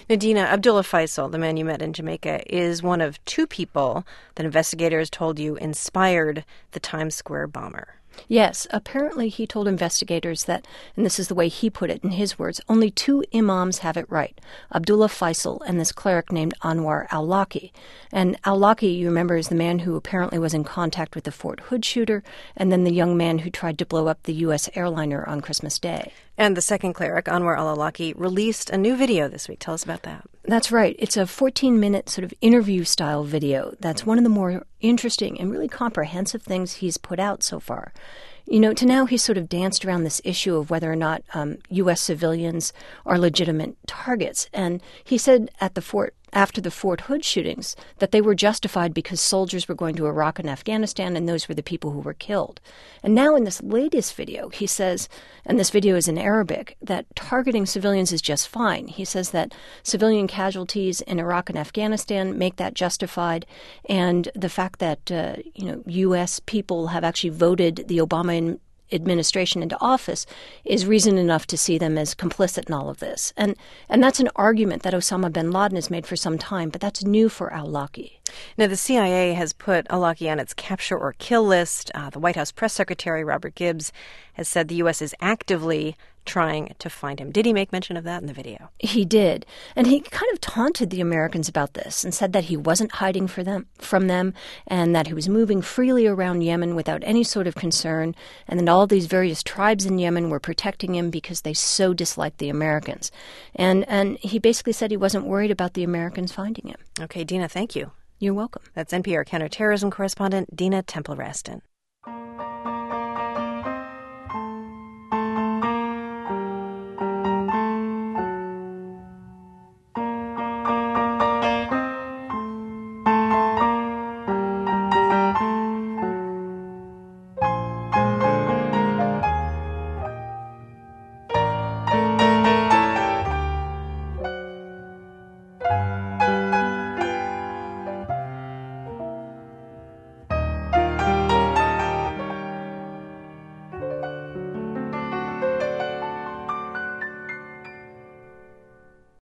Nadina, Abdullah Faisal, the man you met in Jamaica, is one of two people that investigators told you inspired the Times Square bomber. Yes, apparently he told investigators that, and this is the way he put it in his words, only two imams have it right, Abdullah Faisal and this cleric named Anwar al-Awlaki. And al-Awlaki, you remember, is the man who apparently was in contact with the Fort Hood shooter, and then the young man who tried to blow up the U.S. airliner on Christmas Day. And the second cleric, Anwar al-Awlaki, released a new video this week. Tell us about that. That's right. It's a 14-minute sort of interview-style video that's one of the more interesting and really comprehensive things he's put out so far. You know, to now he's sort of danced around this issue of whether or not U.S. civilians are legitimate targets. And he said after the Fort Hood shootings that they were justified because soldiers were going to Iraq and Afghanistan, and those were the people who were killed. And now in this latest video, he says, and this video is in Arabic, that targeting civilians is just fine. He says that civilian casualties in Iraq and Afghanistan make that justified, and the fact that, U.S. people have actually voted the Obama administration into office is reason enough to see them as complicit in all of this. And that's an argument that Osama bin Laden has made for some time, but that's new for al-Awlaki. Now, the CIA has put al-Awlaki on its capture or kill list. The White House press secretary, Robert Gibbs, has said the U.S. is actively trying to find him. Did he make mention of that in the video? He did. And he kind of taunted the Americans about this and said that he wasn't hiding from them and that he was moving freely around Yemen without any sort of concern, and that all these various tribes in Yemen were protecting him because they so disliked the Americans. And he basically said he wasn't worried about the Americans finding him. Okay, Dina, thank you. You're welcome. That's NPR counterterrorism correspondent Dina Temple-Raston.